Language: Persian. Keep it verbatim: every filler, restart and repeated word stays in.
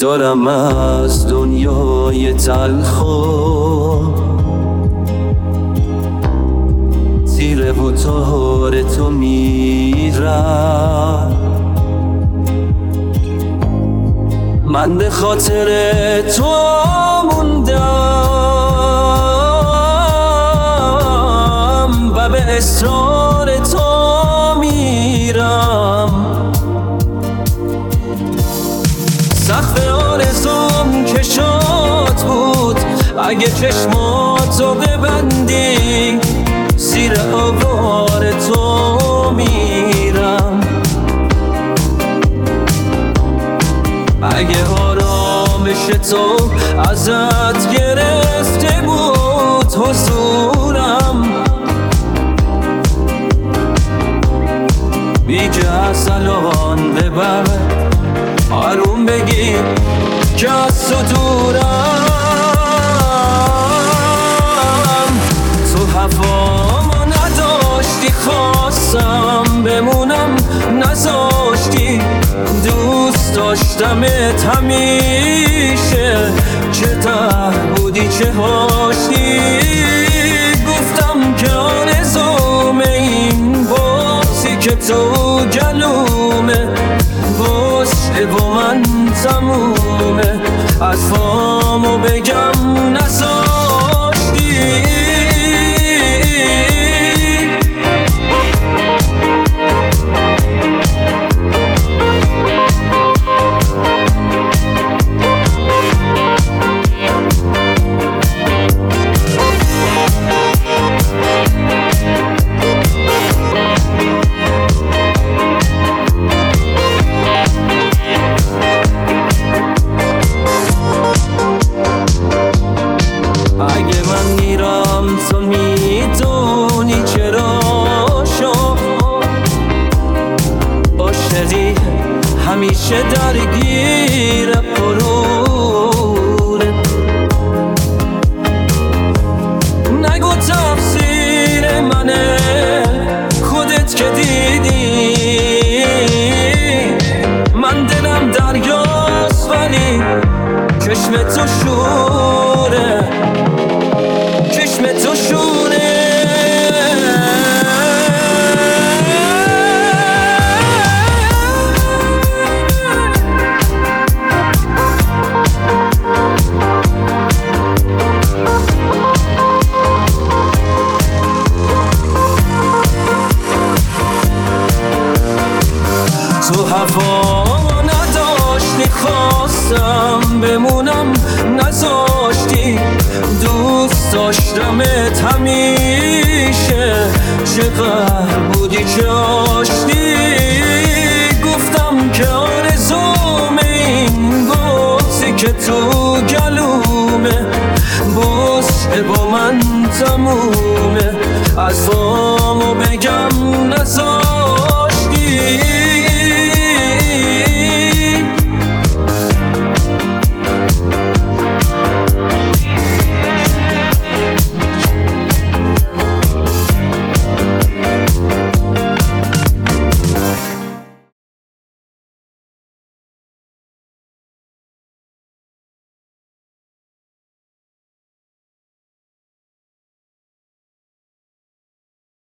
دارم از دنیای تلخو تیره و تار تو میرم. من به خاطر تو موندم و به اصرار تو میرم. سقف آرزوم که شاد بود اگه چشماتو ببندی، زیر آوار تو میرم. اگه آرامش تو ازت گرفته بود حضورم، بیجه از الان به بعد آروم بگی که از صدورم. تو هوامو نداشتی، خواستم بمونم نذاشتی. دوست داشتمت همیشه، چه ته بودی چه هاشتی. گفتم که آرزومه این بازی که تو گلومه، باشه با من تمومه. از فامو بگم نذاشتی. تو میدونی چرا شو عاشقی همیشه درگیر غروره. نگو تقصیر منه، خودت که دیدی. من دلم دریاست ولی چشم تو شوره، چشم تو شوره. تو هوا نداشتی، خواستم بمونم نذاشتی. دوست داشتمت همیشه، چقدر بودی که